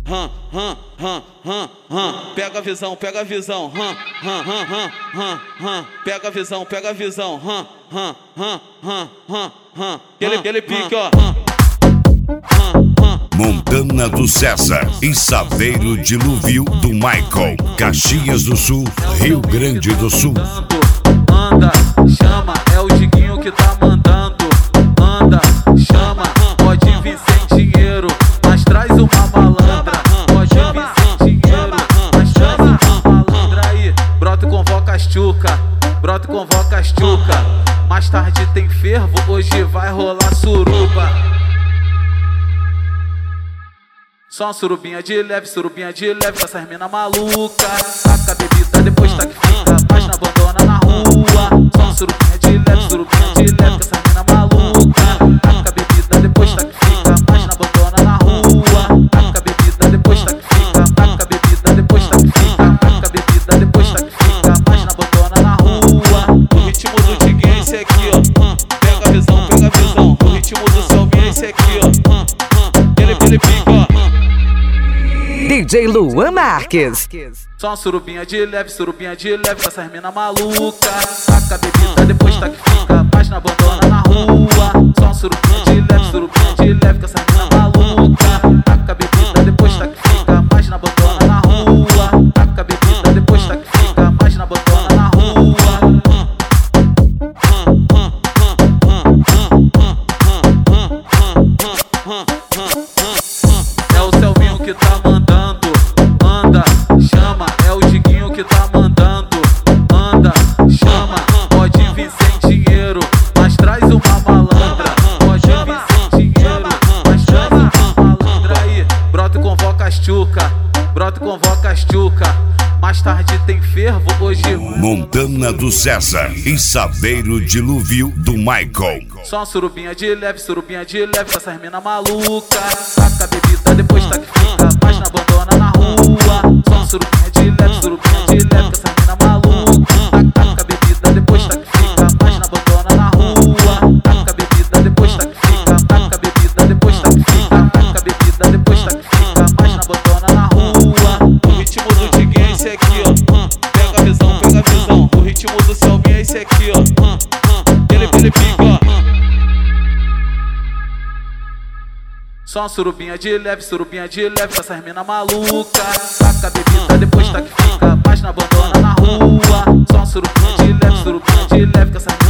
Pega a visão, pega a visão, pega a visão, pega a visão, aquele pique, ó. Montana do César e Saveiro Dilúvio do Michael, Caxias do Sul, Rio Grande do Sul. Anda, chama, é o Diguinho que tá mandando. Anda, chama, pode vir sem dinheiro, mas traz uma malandra. Pode vir sem dinheiro, mas traz uma malandra aí. Brota e convoca as tchuca, brota e convoca as tchuca. Mais tarde tem fervo, hoje vai rolar suruba. Só uma surubinha de leve com essas mina maluca. Taca a bebida, depois tá que fica, mas não abandona na rua. Só uma surubinha de leve com essas mina maluca. Taca a bebida, depois tá que fica, mas não abandona na rua. Taca a bebida, depois tá que fica, taca a bebida, depois tá que fica, taca a bebida, depois tá que fica, mas não abandona na rua. O ritmo do Diguinho é esse aqui, ó. Pega a visão, pega a visão. O ritmo do Selminha é esse aqui, ó. Ele pica, ó. DJ Luan Marques. Só uma surubinha de leve com essas mina maluca. Taca a bebida, depois tá que fica, mas não abandona na rua. Só uma surubinha de leve com essas mina maluca. Taca a bebida, depois tá que fica, mas não abandona na rua. Taca a bebida, depois tá que fica, mas não abandona na rua. É o Selminho que tá mandando. Anda, chama, é o Diguinho que tá mandando. Anda, chama, pode vir sem dinheiro, mas traz uma malandra. Pode vir sem dinheiro, mas traz uma malandra aí. Brota e convoca as tchuca, brota e convoca as tchuca. Mais tarde tem fervo, hoje Montana do César e Saveiro Dilúvio do Michael. só uma surubinha de leve com essas mina maluca. Taca a bebida, depois tá que fica, mas não abandona na rua. Só uma surubinha de leve com essas mina maluca. Taca a bebida, depois tá que fica, mas não abandona na rua. Taca a bebida, depois tá que fica, taca a bebida, depois tá que fica, taca a bebida, depois tá que fica, mas não abandona na rua. O ritmo do Diguinho é esse aqui, ó. Pega a visão, pega a visão. O ritmo do Selminha é esse aqui, ó. Ele pica, ó. Só uma surubinha de leve com essas mina maluca. Taca a bebida, depois tá que fica, mas não abandona na rua. Só uma surubinha de leve com essas mina